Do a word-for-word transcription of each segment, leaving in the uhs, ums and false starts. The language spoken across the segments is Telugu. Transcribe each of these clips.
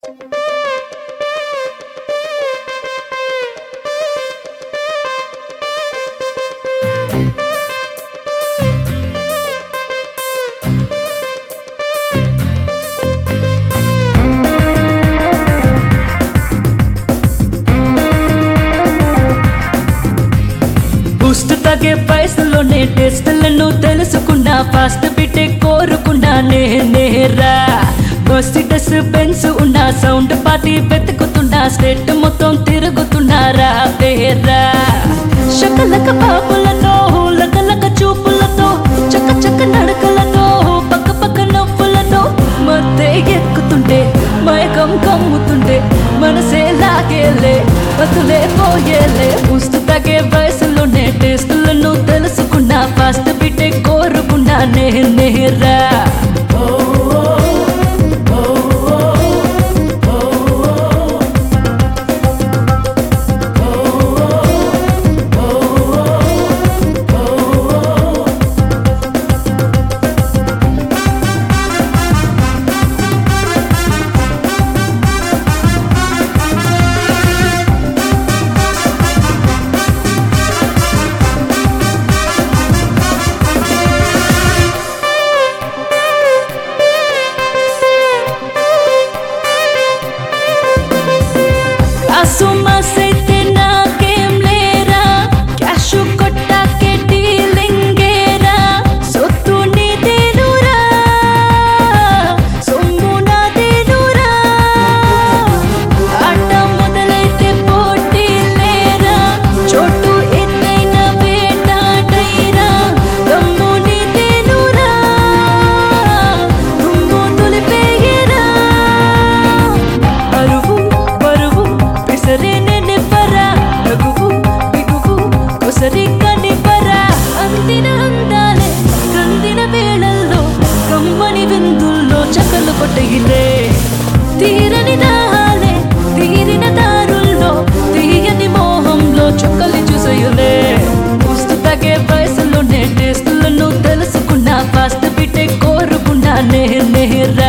పుస్తకే పైసలోనే టెస్టులను తెలుసుకున్నా ఫాస్ట్ బిటే కోరుకున్నా నేనేరా బస్టిటస్ బెన్స్ ఉన్న సౌండ్ పార్టీ వెతుకుతున్నా స్టేట్ మొత్తం తిరుగుతున్నారా పేరా శకలక పాపులతో లకలక చూపులతో చక్క చక్క నడకలతో పక్క పక్క నవ్వులతో మధ్య ఎక్కుతుంటే మైకం కమ్ముతుంటే మనసే లాగేలే బతులే పోయేలే పుస్తకే వయసులోనే టేస్టులను తెలుసుకున్నా ఫాస్ట్ బిటే కోరుకున్నా నేనేరా సుమసైతే నాకేం లేరా క్యాషు కొట్టాకే డీలింగేరా సొత్తు నీదేనురా సొమ్ము నాదేనురా ఆట మొదలైతే పోటీ లేరా చోటు ఎత్తైన వేటాడైరా దమ్ము నీదేనురా దుమ్ము దులిపేయరా అరువు బరువు అందిన అందాలే కందిన వేళల్లో కమ్మని విందుల్లో చకలు కొట్టగిలే తీరని దాహాలే తీరిన దారుల్లో తీయని మోహంలో చుక్కలు చూసయులే పుస్తకే వయసులోనే టేస్టులను తెలుసుకున్నా ఫాస్ట్ బిటే కోరుకున్నా నేనేరా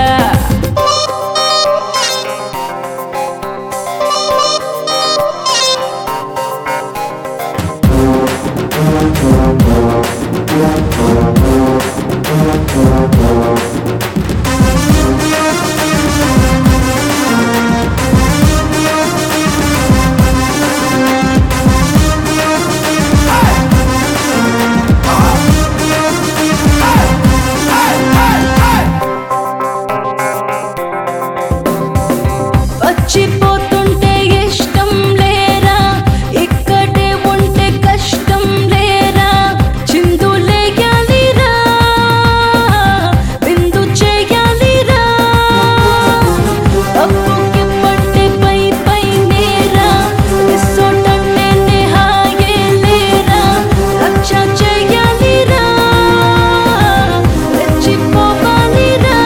వచ్చిపోతుంటే ఇష్టం లేరా ఇక్కడే ఉంటే కష్టం లేరా చిందులేయాలిరా విందు చేయాలిరా అప్పుకి పట్టే పై పై నేరా ఇసోటంటే నేహాయే లేరా రక్ష చేయాలిరా రెచ్చిపోవాలిరా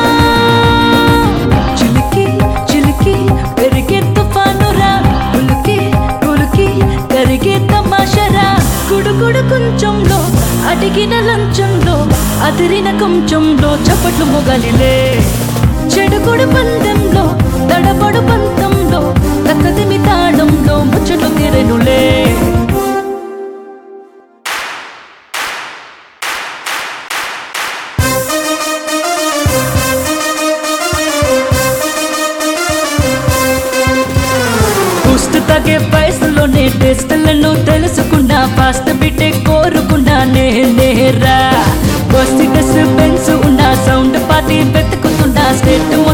చిలికి చిలికి పెరిగే తుఫానురా ఉలికి ఉలికి కరిగే తమాషరా గుడుగుడు కొంచెంలో అడిగిన లంచంలో అదిరిన కొంచెంలో చప్పట్లు మొగలిలే చెడుగుడు పందెంలో తడబడు పంతంలో తక్కదిమి తాళంలో ముచ్చట్లు తీరెనులే పుస్తకే వయసులోనే టెస్టులను తెలుసుకున్నా ఫాస్ట్ బిటే కోరుకున్నా నేనేరా బస్టిటస్ బెన్స్ ఉన్న సౌండ్ పార్టీ వెతుకుతున్నా స్టేట్